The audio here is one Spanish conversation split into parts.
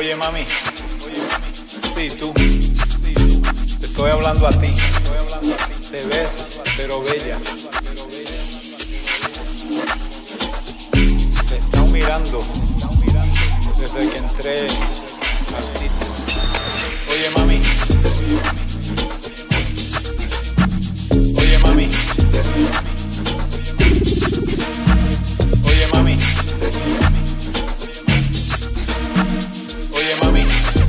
Oye, mami. Sí, tú. Te estoy hablando a ti. Te ves, pero bella. Te están mirando desde que entré al sitio. Oye, mami. Oye, mami. Oye, mami. Oye, mami.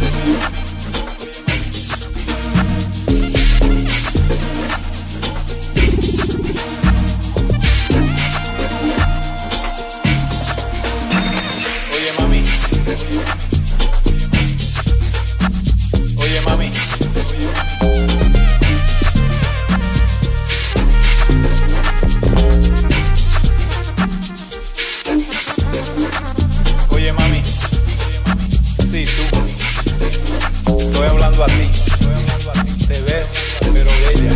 Oye, mami. Oye, mami. Oye, mami. Sí, tú. Estoy hablando a ti. Te ves, pero bella.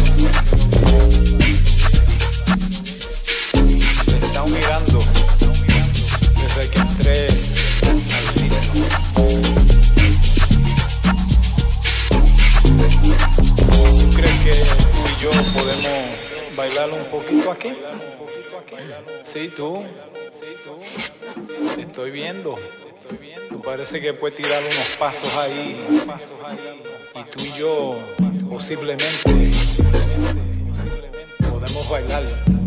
Te están mirando desde que entré al sitio. ¿Tú crees que tú y yo podemos bailar un poquito aquí? Sí, tú. Te estoy viendo. Tú parece que puedes tirar unos pasos ahí. Y tú y yo posiblemente podemos bailar.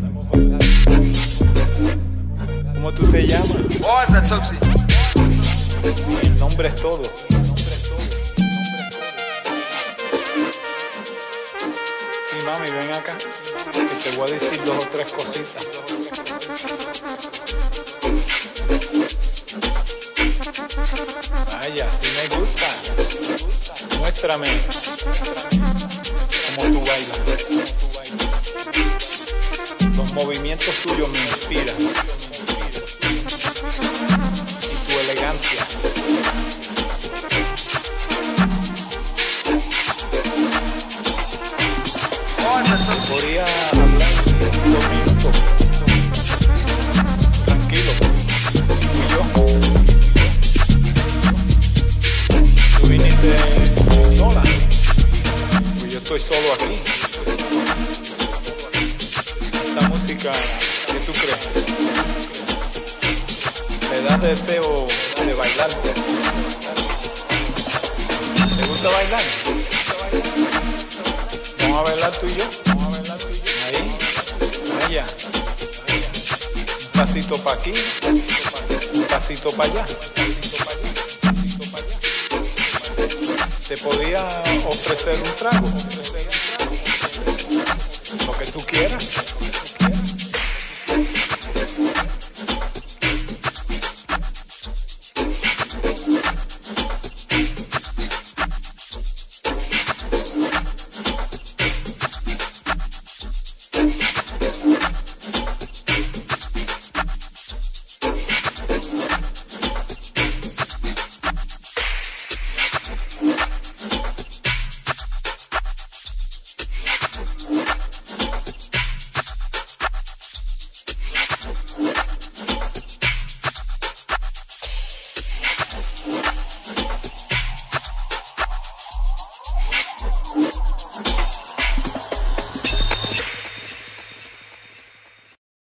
¿Cómo tú te llamas? Oh, it's a Topsy. El nombre es todo. Sí, mami, ven acá, que te voy a decir 2 o 3 cositas. Ay, así me gusta. Muéstrame cómo tú bailas. Los movimientos tuyos me inspiran. Y tu elegancia. Oh, it's a Topsy. Podría hablar 2 minutos. Tranquilo. Tú y yo. Tú viniste sola. Pues yo estoy solo aquí. Esta música, ¿qué tú crees? Me da deseo de bailar. ¿Te gusta bailar? Vamos a bailar tú y yo. Ahí, allá. Un pasito para aquí, un pasito para allá. Te podía ofrecer un trago, lo que tú quieras.